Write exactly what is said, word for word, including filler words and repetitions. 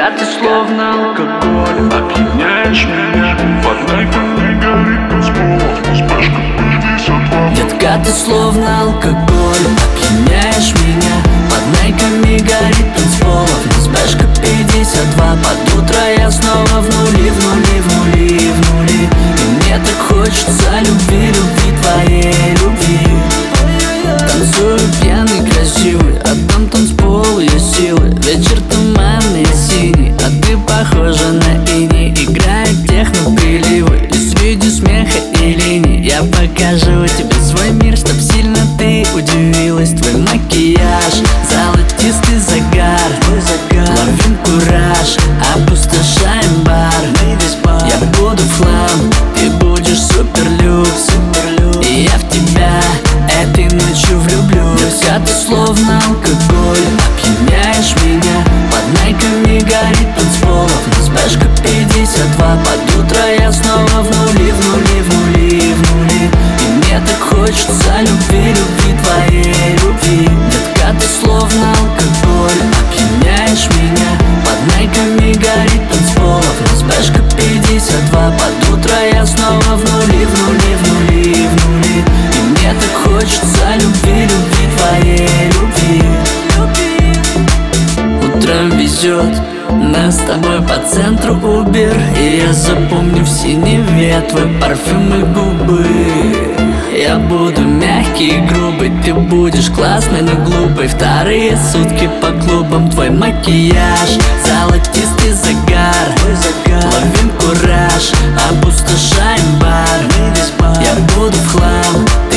Детка, ты словно алкоголь, опьяняешь меня. Под лайками горит танцполов, успешка пятьдесят два. Детка, ты словно алкоголь, опьяняешь меня. Под найками горит танцполов, Сбэшка пятьдесят два. Под утро я снова в нули, в нули, в нули, в нули. И мне так хочется любви, любви, твоей любви. Танцую пьяный, красивый, отдам танцполу я силы. Вечер туманный, синий, а ты похожа на иней. Играет техно-приливы, и среди смеха и линий я покажу тебе свой мир, чтоб сильно ты удивилась. Твой макияж, золотистый загар, ловим кураж, опустошаем бар. Я буду в хлам, ты будешь суперлюкс, и я в тебя этой ночью влюблюсь. Детка, ты словно алкоголь, опьяняешь меня. Под найками горит танцполов, Сбэшка пятьдесят два. Под утро я снова в нули, в нули, в нули, в нули. И мне так хочется любви, любви, твоей любви. Детка, ты словно алкоголь, опьяняешь меня. Под найками горит танцполов, Сбэшка пятьдесят два. Под утро я снова в нули, в нули, в нули, в нули. И мне так хочется любви, любви, твоей любви. Утром везет нас с тобой по центру Убер, и я запомню в синеве твой парфюм и губы. Я буду мягкий и грубый, ты будешь классной, но глупой. Вторые сутки по клубам, твой макияж, золотистый загар, ловим кураж, опустошаем бар. Я буду в хлам,